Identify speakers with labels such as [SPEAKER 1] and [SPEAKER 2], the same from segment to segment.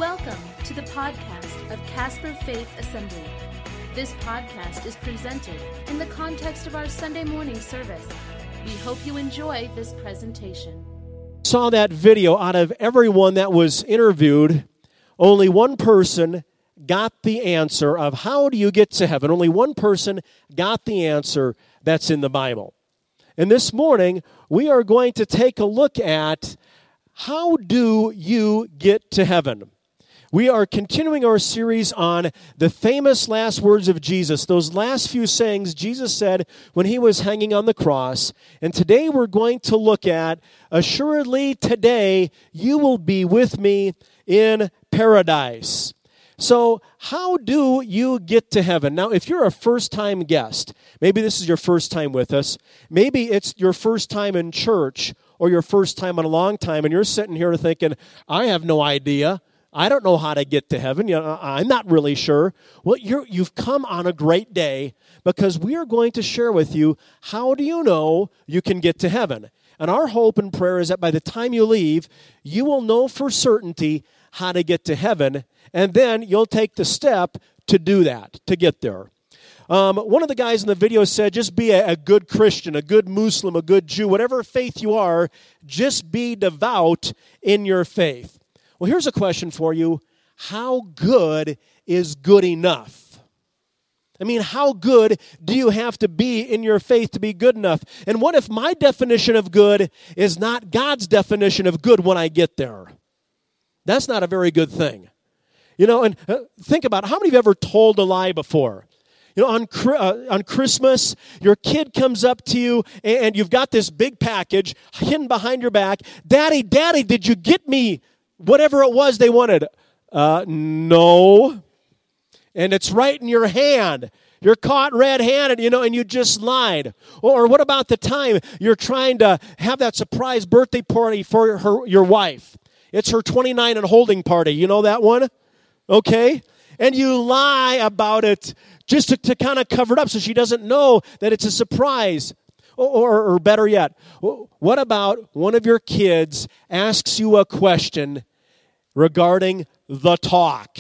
[SPEAKER 1] Welcome to the podcast of Casper Faith Assembly. This podcast is presented in the context of our Sunday morning service. We hope you enjoy this presentation.
[SPEAKER 2] Saw that video. Out of everyone that was interviewed, only one person got the answer of how do you get to heaven. Only one person got the answer that's in the Bible. And this morning, we are going to take a look at how do you get to heaven. We are continuing our series on the famous last words of Jesus, those last few sayings Jesus said when he was hanging on the cross. And today we're going to look at, assuredly today you will be with me in paradise. So how do you get to heaven? Now, if you're a first-time guest, maybe this is your first time with us, maybe it's your first time in church or your first time in a long time, and you're sitting here thinking, I have no idea. I don't know how to get to heaven. I'm not really sure. Well, you've come on a great day because we are going to share with you how do you know you can get to heaven. And our hope and prayer is that by the time you leave, you will know for certainty how to get to heaven, and then you'll take the step to do that, to get there. One of the guys in the video said, just be a good Christian, a good Muslim, a good Jew, whatever faith you are, just be devout in your faith. Well, here's a question for you. How good is good enough? I mean, how good do you have to be in your faith to be good enough? And what if my definition of good is not God's definition of good when I get there? That's not a very good thing. And think about it. How many of you ever told a lie before? On Christmas, your kid comes up to you and you've got this big package hidden behind your back. Daddy, did you get me whatever it was they wanted? No. And it's right in your hand. You're caught red-handed, and you just lied. Or what about the time you're trying to have that surprise birthday party for your wife? It's her 29 and holding party. You know that one? Okay? And you lie about it just to kind of cover it up so she doesn't know that it's a surprise. Or better yet, what about one of your kids asks you a question regarding the talk,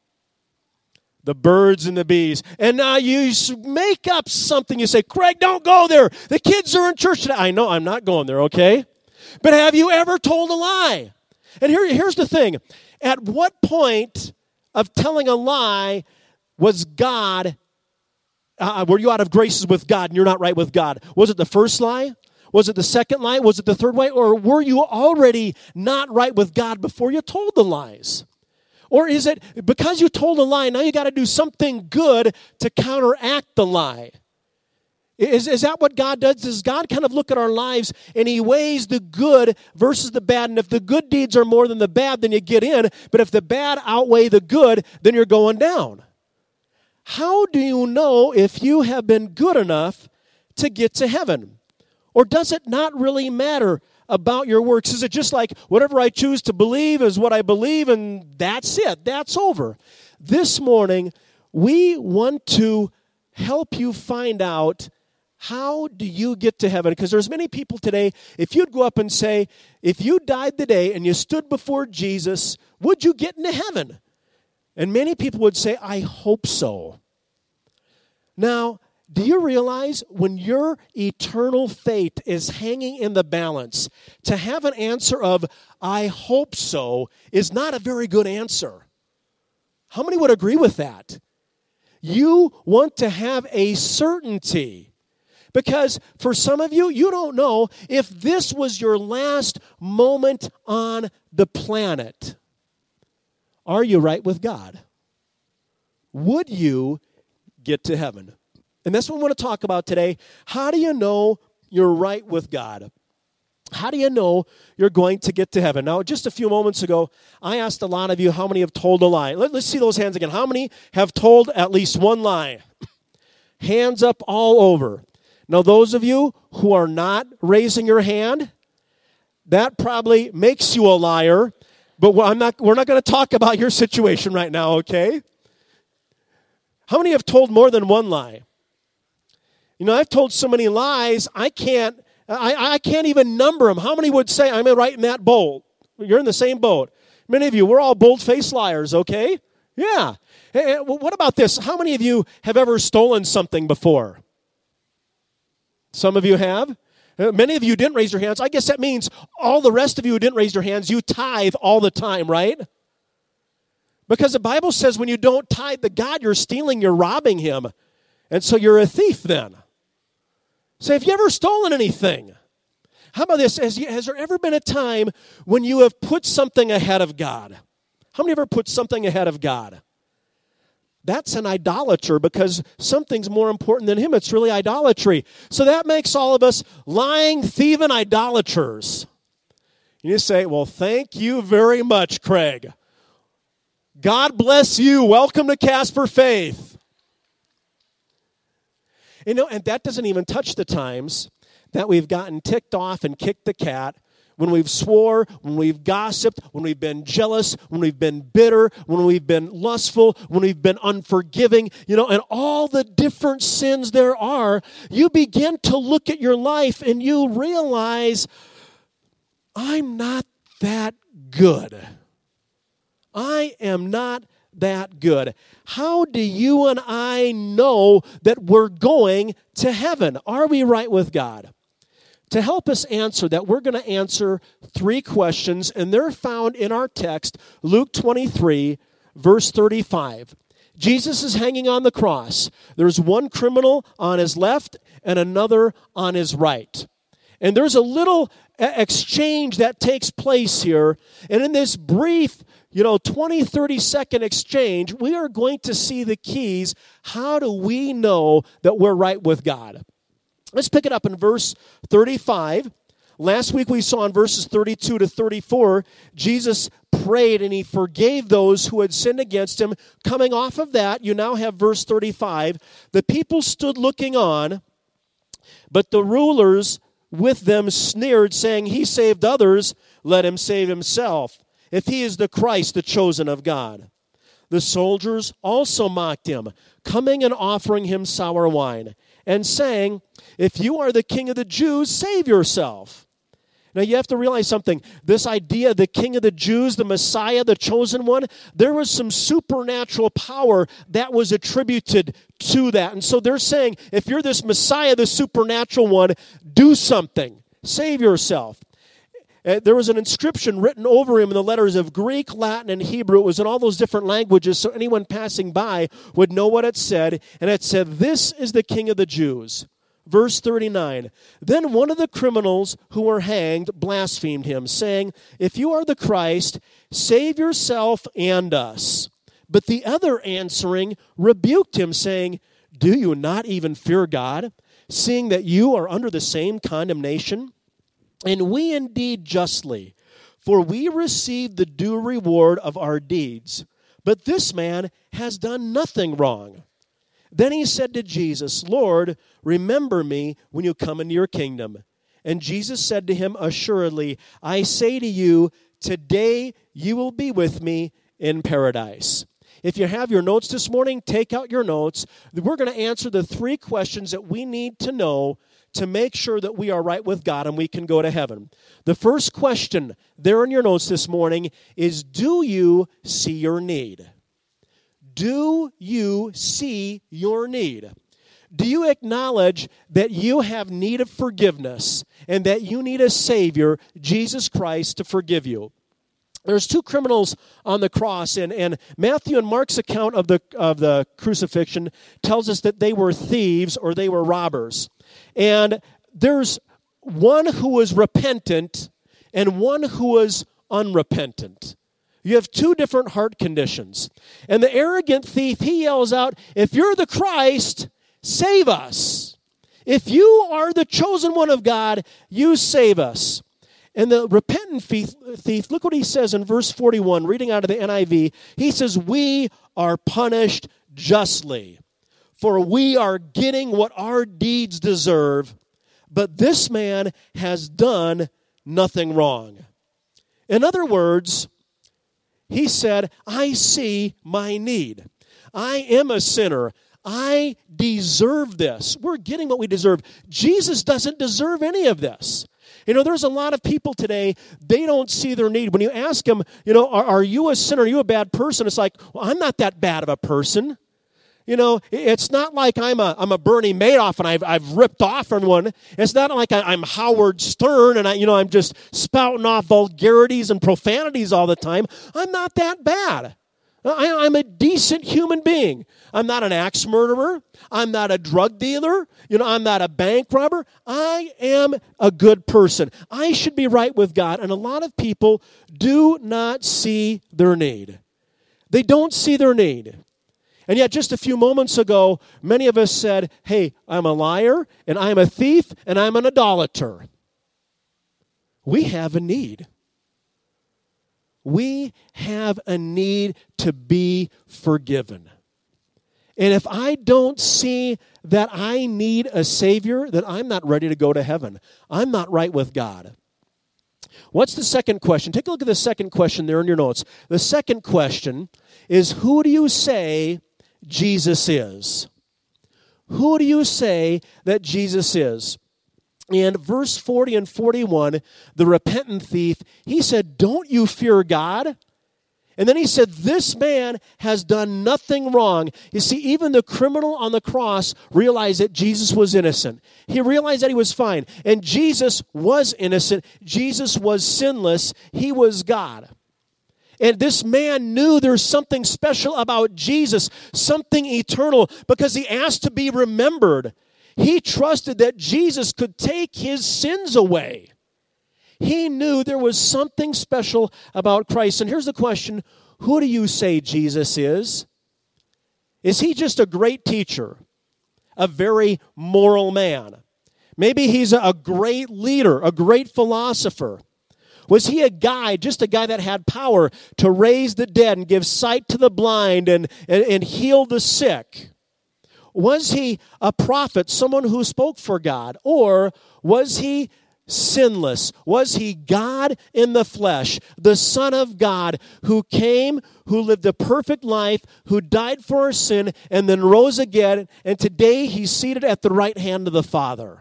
[SPEAKER 2] the birds and the bees, and now you make up something. You say, Craig, don't go there. The kids are in church today. I know, I'm not going there, okay? But have you ever told a lie? And here's the thing. At what point of telling a lie was God, were you out of graces with God and you're not right with God? Was it the first lie? Was it the second lie? Was it the third lie? Or were you already not right with God before you told the lies? Or is it because you told a lie, now you got to do something good to counteract the lie? Is that what God does? Does God kind of look at our lives and he weighs the good versus the bad? And if the good deeds are more than the bad, then you get in. But if the bad outweigh the good, then you're going down. How do you know if you have been good enough to get to heaven? Or does it not really matter about your works? Is it just like whatever I choose to believe is what I believe and that's it? That's over. This morning, we want to help you find out how do you get to heaven? Because there's many people today, if you'd go up and say, if you died today and you stood before Jesus, would you get into heaven? And many people would say, I hope so. Now, do you realize when your eternal fate is hanging in the balance, to have an answer of, I hope so, is not a very good answer? How many would agree with that? You want to have a certainty. Because for some of you, you don't know if this was your last moment on the planet. Are you right with God? Would you get to heaven? And that's what we want to talk about today. How do you know you're right with God? How do you know you're going to get to heaven? Now, just a few moments ago, I asked a lot of you how many have told a lie. Let's see those hands again. How many have told at least one lie? Hands up all over. Now, those of you who are not raising your hand, that probably makes you a liar, but we're not going to talk about your situation right now, okay? How many have told more than one lie? I've told so many lies, I can't even number them. How many would say, I'm right in that boat? You're in the same boat. Many of you, we're all bold-faced liars, okay? Yeah. Hey, well, what about this? How many of you have ever stolen something before? Some of you have. Many of you didn't raise your hands. I guess that means all the rest of you who didn't raise your hands, you tithe all the time, right? Because the Bible says when you don't tithe to God, you're stealing, you're robbing him. And so you're a thief then. So have you ever stolen anything? How about this? Has there ever been a time when you have put something ahead of God? How many ever put something ahead of God? That's an idolater because something's more important than him. It's really idolatry. So that makes all of us lying, thieving idolaters. You say, well, thank you very much, Craig. God bless you. Welcome to Casper Faith. You know, and that doesn't even touch the times that we've gotten ticked off and kicked the cat, when we've swore, when we've gossiped, when we've been jealous, when we've been bitter, when we've been lustful, when we've been unforgiving, and all the different sins there are. You begin to look at your life and you realize, I'm not that good. I am not that good. How do you and I know that we're going to heaven? Are we right with God? To help us answer that, we're going to answer 3 questions, and they're found in our text, Luke 23, verse 35. Jesus is hanging on the cross. There's one criminal on his left and another on his right. And there's a little exchange that takes place here. And in this brief, 20, 30-second exchange, we are going to see the keys. How do we know that we're right with God? Let's pick it up in verse 35. Last week we saw in verses 32 to 34, Jesus prayed and he forgave those who had sinned against him. Coming off of that, you now have verse 35. The people stood looking on, but the rulers with them sneered, saying, he saved others, let him save himself, if he is the Christ, the chosen of God. The soldiers also mocked him, coming and offering him sour wine, and saying, if you are the king of the Jews, save yourself. Now you have to realize something. This idea, the king of the Jews, the Messiah, the chosen one, there was some supernatural power that was attributed to that. And so they're saying, if you're this Messiah, the supernatural one, do something. Save yourself. There was an inscription written over him in the letters of Greek, Latin, and Hebrew. It was in all those different languages, so anyone passing by would know what it said. And it said, this is the king of the Jews. Verse 39, then one of the criminals who were hanged blasphemed him, saying, if you are the Christ, save yourself and us. But the other answering rebuked him, saying, do you not even fear God, seeing that you are under the same condemnation? And we indeed justly, for we receive the due reward of our deeds. But this man has done nothing wrong. Then he said to Jesus, Lord, remember me when you come into your kingdom. And Jesus said to him, assuredly, I say to you, today you will be with me in paradise. If you have your notes this morning, take out your notes. We're going to answer the 3 questions that we need to know to make sure that we are right with God and we can go to heaven. The first question there in your notes this morning is, do you see your need? Do you see your need? Do you acknowledge that you have need of forgiveness and that you need a Savior, Jesus Christ, to forgive you? There's 2 criminals on the cross, and Matthew and Mark's account of the crucifixion tells us that they were thieves or they were robbers. And there's one who was repentant and one who was unrepentant. You have 2 different heart conditions. And the arrogant thief, he yells out, if you're the Christ, save us. If you are the chosen one of God, you save us. And the repentant thief, look what he says in verse 41, reading out of the NIV. He says, we are punished justly, for we are getting what our deeds deserve, but this man has done nothing wrong. In other words, he said, I see my need. I am a sinner. I deserve this. We're getting what we deserve. Jesus doesn't deserve any of this. There's a lot of people today, they don't see their need. When you ask them, are you a sinner? Are you a bad person? It's like, well, I'm not that bad of a person. It's not like I'm a Bernie Madoff and I've ripped off everyone. It's not like I'm Howard Stern and I'm just spouting off vulgarities and profanities all the time. I'm not that bad. I'm a decent human being. I'm not an axe murderer. I'm not a drug dealer. I'm not a bank robber. I am a good person. I should be right with God. And a lot of people do not see their need. They don't see their need. And yet just a few moments ago, many of us said, hey, I'm a liar, and I'm a thief, and I'm an idolater. We have a need. We have a need to be forgiven. And if I don't see that I need a Savior, then I'm not ready to go to heaven. I'm not right with God. What's the second question? Take a look at the second question there in your notes. The second question is, who do you say Jesus is? Who do you say that Jesus is? In verse 40 and 41, the repentant thief, he said, don't you fear God? And then he said, this man has done nothing wrong. You see, even the criminal on the cross realized that Jesus was innocent. He realized that he was fine. And Jesus was innocent. Jesus was sinless. He was God. And this man knew there's something special about Jesus, something eternal, because he asked to be remembered. He trusted that Jesus could take his sins away. He knew there was something special about Christ. And here's the question, who do you say Jesus is? Is he just a great teacher, a very moral man? Maybe he's a great leader, a great philosopher. Was he a guy, just a guy that had power to raise the dead and give sight to the blind and heal the sick? Was he a prophet, someone who spoke for God? Or was he sinless? Was he God in the flesh, the Son of God who came, who lived a perfect life, who died for our sin, and then rose again, and today he's seated at the right hand of the Father?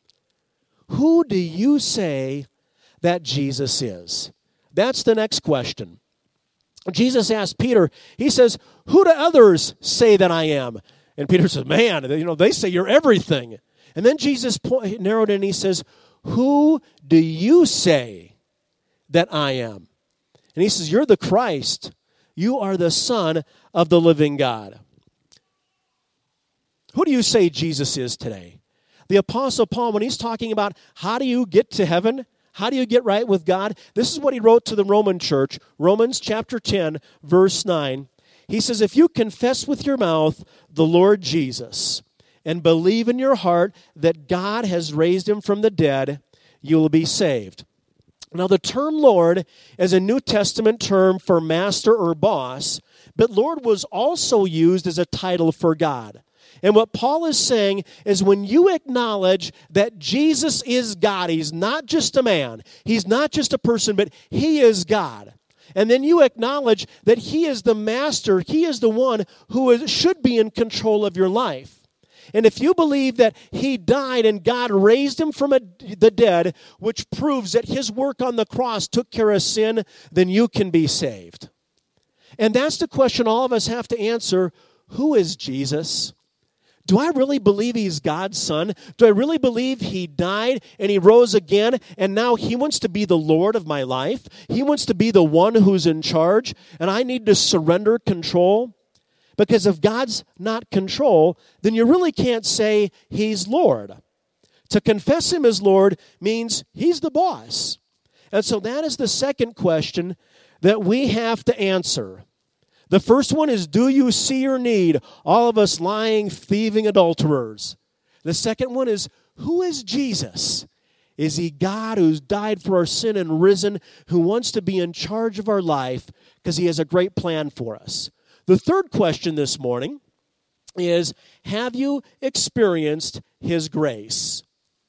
[SPEAKER 2] Who do you say that Jesus is? That's the next question. Jesus asked Peter, he says, who do others say that I am? And Peter says, man, they say you're everything. And then Jesus narrowed in and he says, who do you say that I am? And he says, you're the Christ. You are the Son of the living God. Who do you say Jesus is today? The Apostle Paul, when he's talking about how do you get to heaven, how do you get right with God, this is what he wrote to the Roman church, Romans chapter 10, verse 9. He says, if you confess with your mouth the Lord Jesus and believe in your heart that God has raised him from the dead, you will be saved. Now, the term Lord is a New Testament term for master or boss, but Lord was also used as a title for God. And what Paul is saying is when you acknowledge that Jesus is God, he's not just a man, he's not just a person, but he is God. And then you acknowledge that he is the master, he is the one who should be in control of your life. And if you believe that he died and God raised him from the dead, which proves that his work on the cross took care of sin, then you can be saved. And that's the question all of us have to answer. Who is Jesus? Do I really believe he's God's son? Do I really believe he died and he rose again and now he wants to be the Lord of my life? He wants to be the one who's in charge and I need to surrender control? Because if God's not control, then you really can't say he's Lord. To confess him as Lord means he's the boss. And so that is the second question that we have to answer. The first one is, do you see your need? All of us lying, thieving adulterers. The second one is, who is Jesus? Is he God who's died for our sin and risen, who wants to be in charge of our life because he has a great plan for us? The third question this morning is, have you experienced his grace?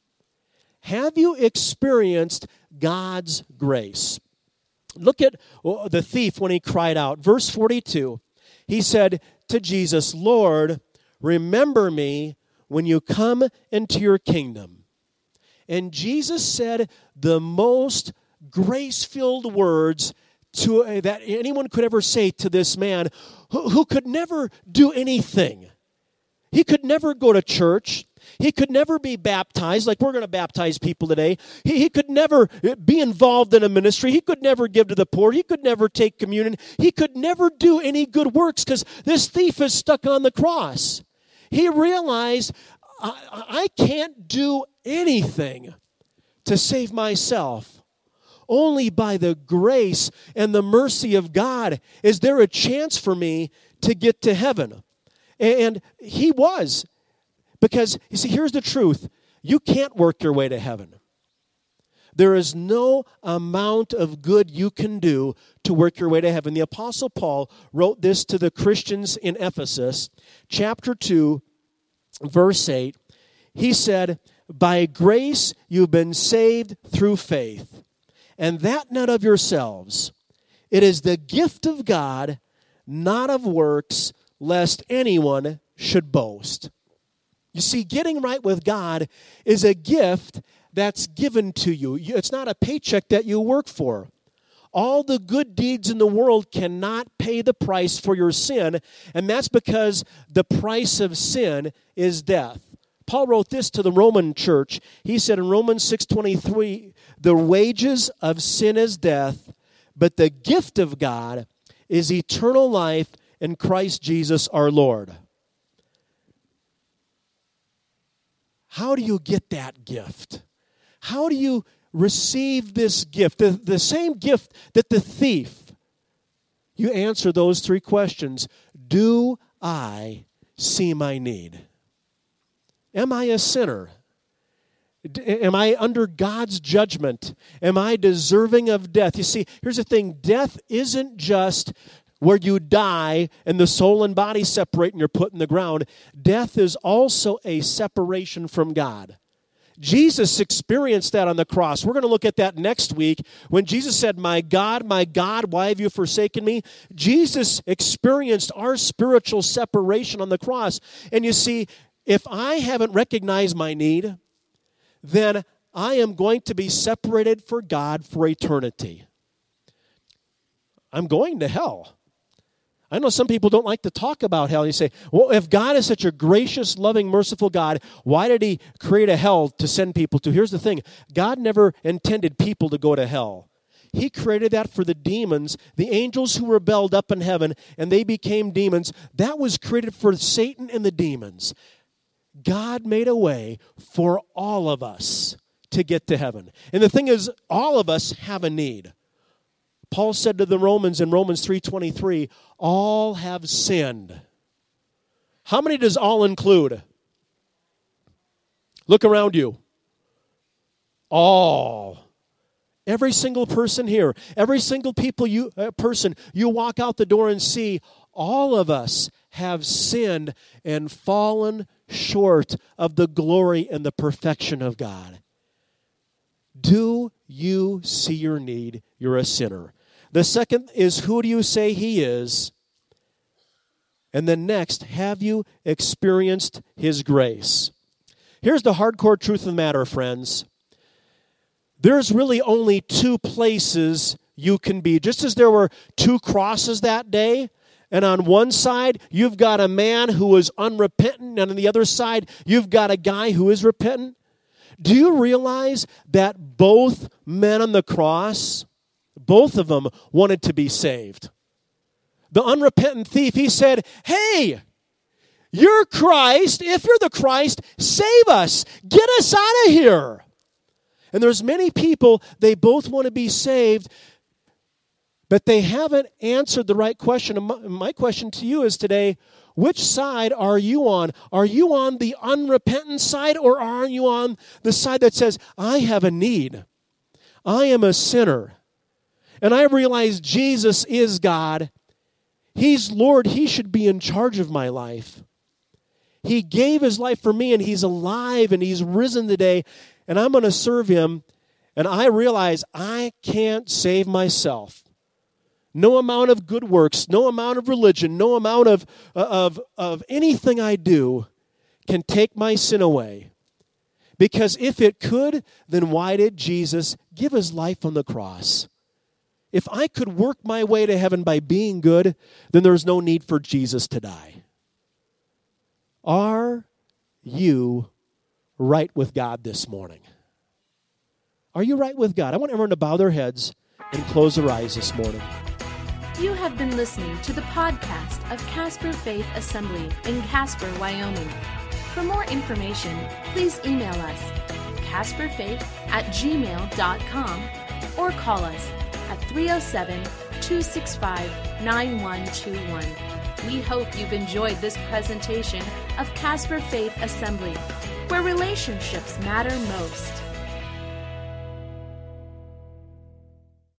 [SPEAKER 2] Have you experienced God's grace? Look at the thief when he cried out. Verse 42, he said to Jesus, Lord, remember me when you come into your kingdom. And Jesus said the most grace-filled words that anyone could ever say to this man who could never do anything. He could never go to church. He could never be baptized like we're going to baptize people today. He could never be involved in a ministry. He could never give to the poor. He could never take communion. He could never do any good works because this thief is stuck on the cross. He realized, I can't do anything to save myself. Only by the grace and the mercy of God is there a chance for me to get to heaven. And he was. Because, you see, here's the truth. You can't work your way to heaven. There is no amount of good you can do to work your way to heaven. The Apostle Paul wrote this to the Christians in Ephesus, chapter 2, verse 8. He said, "By grace you've been saved through faith, and that not of yourselves. It is the gift of God, not of works, lest anyone should boast." You see, getting right with God is a gift that's given to you. It's not a paycheck that you work for. All the good deeds in the world cannot pay the price for your sin, and that's because the price of sin is death. Paul wrote this to the Roman church. He said in Romans 6:23, "The wages of sin is death, but the gift of God is eternal life in Christ Jesus our Lord." How do you get that gift? How do you receive this gift? The same gift that the thief. You answer those three questions. Do I see my need? Am I a sinner? Am I under God's judgment? Am I deserving of death? You see, here's the thing. Death isn't just where you die and the soul and body separate and you're put in the ground. Death is also a separation from God. Jesus experienced that on the cross. We're going to look at that next week. When Jesus said, my God, why have you forsaken me?" Jesus experienced our spiritual separation on the cross. And you see, if I haven't recognized my need, then I am going to be separated from God for eternity. I'm going to hell. I know some people don't like to talk about hell. You say, well, if God is such a gracious, loving, merciful God, why did he create a hell to send people to? Here's the thing. God never intended people to go to hell. He created that for the demons, the angels who rebelled up in heaven, and they became demons. That was created for Satan and the demons. God made a way for all of us to get to heaven. And the thing is, all of us have a need. Paul said to the Romans in Romans 3:23, all have sinned. How many does all include? Look around you. All. Every single person here, every single person you walk out the door and see, all of us have sinned and fallen short of the glory and the perfection of God. Do you see your need? You're a sinner. The second is, who do you say he is? And then next, have you experienced his grace? Here's the hardcore truth of the matter, friends. There's really only two places you can be. Just as there were two crosses that day, and on one side, you've got a man who was unrepentant, and on the other side, you've got a guy who is repentant. Do you realize that both men on the cross, both of them wanted to be saved? The unrepentant thief, he said, hey, you're Christ. If you're the Christ, save us. Get us out of here. And there's many people, they both want to be saved, but they haven't answered the right question. And my question to you is today, which side are you on? Are you on the unrepentant side, or are you on the side that says, I have a need. I am a sinner. And I realize Jesus is God. He's Lord. He should be in charge of my life. He gave his life for me, and he's alive, and he's risen today, and I'm going to serve him. And I realize I can't save myself. No amount of good works, no amount of religion, no amount of anything I do can take my sin away. Because if it could, then why did Jesus give his life on the cross? If I could work my way to heaven by being good, then there's no need for Jesus to die. Are you right with God this morning? Are you right with God? I want everyone to bow their heads and close their eyes this morning.
[SPEAKER 1] You have been listening to the podcast of Casper Faith Assembly in Casper, Wyoming. For more information, please email us, casperfaith@gmail.com, or call us at 307-265-9121. We hope you've enjoyed this presentation of Casper Faith Assembly, where relationships matter most.